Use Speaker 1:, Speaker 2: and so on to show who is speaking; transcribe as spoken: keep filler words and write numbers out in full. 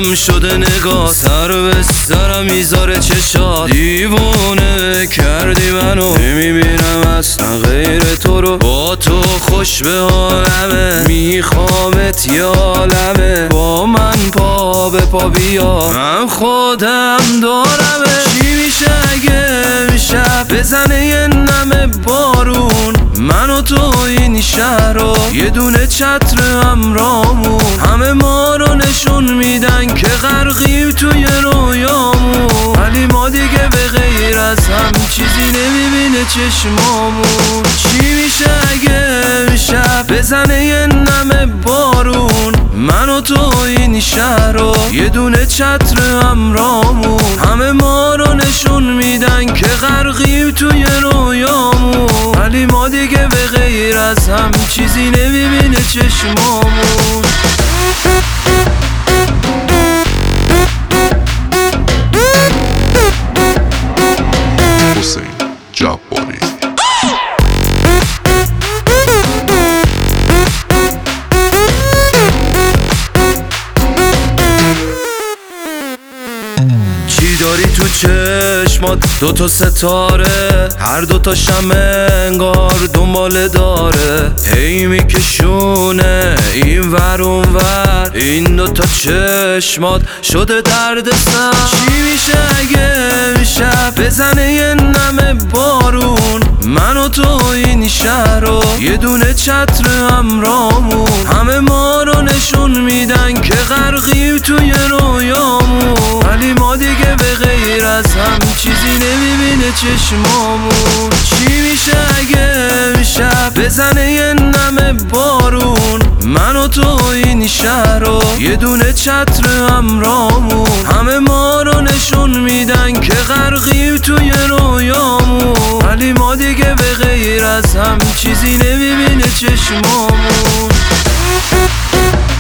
Speaker 1: گم شده نگاه، سر به سرم میذاره چشات، دیوونه کردی منو، نمیبینم اصلا غیر تو رو، با تو خوش به حالمه، میخوامت یا عالمه، با من پا به پا بیا، من خودم دارمه. چی میشه اگه شب بزنه یه نم بارون، من و تو این شهر رو یه دونه چتر همرامون، همه ما رو نشون میدن که غرقیم توی رویامون، ولی ما دیگه به غیر از هم چیزی نمیبینه چشمامون. چی میشه اگه شب بزنه یه نم بارون، من و تو این شهر رو یه دونه چتر همرامون، همه ما رو نشون میدن که غرقیم توی رویامون، ولی ما دیگه به غیر از هم چیزی نمیبینه چشمامون.
Speaker 2: حسین جباری.
Speaker 1: چی داری تو چشمات دوتا ستاره، هر دوتا شمع انگار دنباله داره، هی میکشونه این ور اون ور، این دوتا چشمات شده درد سر. چی میشه اگه شب بزنه یه نم بارون، من و تو این شهر رو یه دونه چتر همرامون، همه ما رو نشون میدن که غرقیم توی رویامون، ولی ما دیگه به غیر از هم چیزی نمیبینه چشمامون. چی میشه اگه شب بزنه یه نم بارون، من و تو این شهر رو یه دونه چتر همرامون، همه ما رو نشون میدن که غرقیم توی رویامون، ولی ما دیگه به غیر از هم چیزی نمیبینه چشمامون.